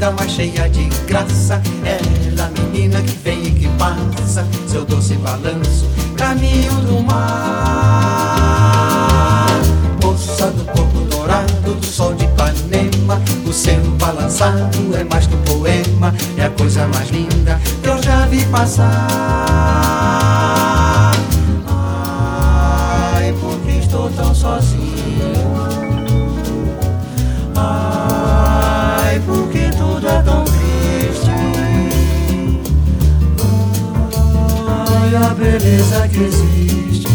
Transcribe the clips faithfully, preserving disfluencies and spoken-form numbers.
linda, mas cheia de graça. Ela, menina que vem e que passa, seu doce balanço, caminho do mar. Moça do corpo dourado, do sol de Ipanema, o seno balançado é mais que um poema, é a coisa mais linda que eu já vi passar. Ai, porque estou tão sozinho. Ai, porque tudo é tão triste. Ai, a beleza que existe,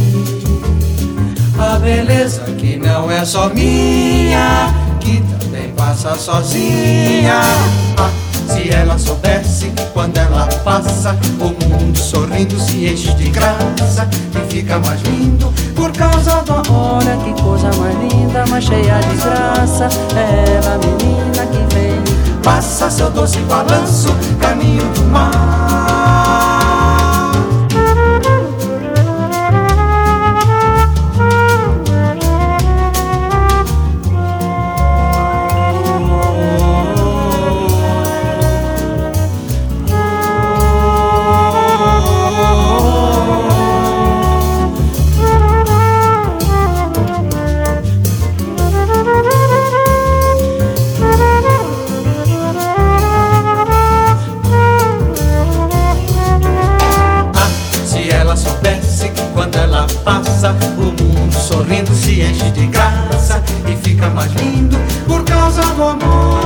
a beleza que não é só minha, que também passa sozinha. Ah, se ela soubesse que quando ela passa, o mundo sorrindo se enche de graça e fica mais lindo por causa do amor. Olha que coisa mais linda, mais cheia de graça. Ela, menina que vem, passa seu doce balanço, caminho do mar. Passa, o mundo sorrindo se enche de graça e fica mais lindo por causa do amor.